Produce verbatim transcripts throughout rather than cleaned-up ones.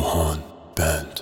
روحان بند.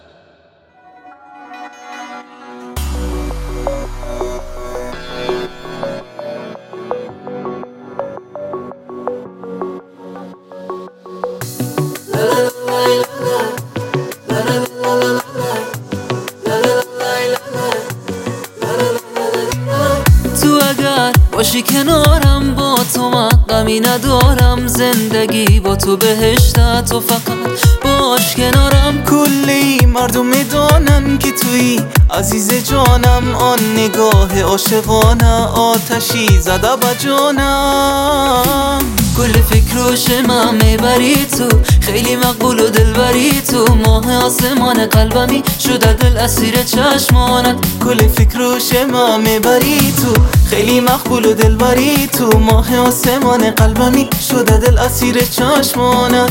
تو اگر باشی کنارم با تو من غمی ندارم، زندگی با تو بهشته، تو فقط باش کنارم. کلی مردم میدانن که توی عزیز جانم، آن نگاه عاشقانه آتشی زده به جانم. کل فکر و شمم میبری تو، خیلی مقبول و دلبری تو، ماه آسمان قلبمی شده دل اسیر چشمانت. کل فکر و شمم میبری تو، خیلی مقبول و دلبری تو، ماه آسمان قلبمی شده دل اسیر چشمانت.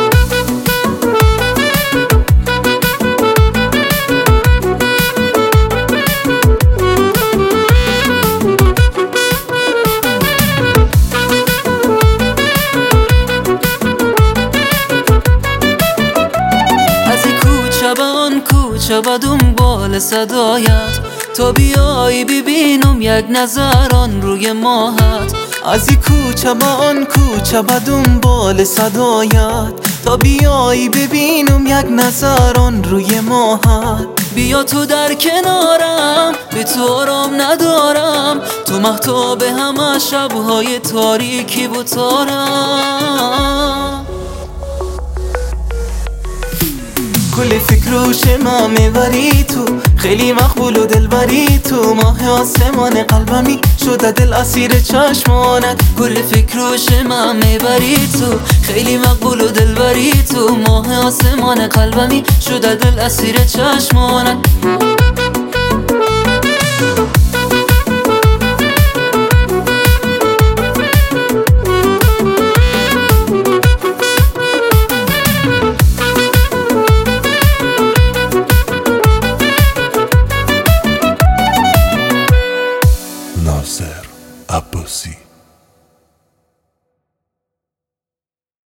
کوچه و دنبال صدایت، تا بیایی ببینم یک نظران روی ماهت. از این کوچه به آن کوچه و دنبال صدایت، تا بیایی ببینم یک نظران روی ماهت. بیا تو در کنارم، به تو آرام ندارم، تو مهتاب همه شبهای تاریکی و تارم. کل فکر و شمم میبری تو، خیلی مقبول و دلبری تو، ماه آسمان قلبمی شده دل اسیر چشمانت. کل فکر و شمم میبری تو، خیلی مقبول و دلبری تو، ماه آسمان قلبمی شده دل اسیر چشمانت.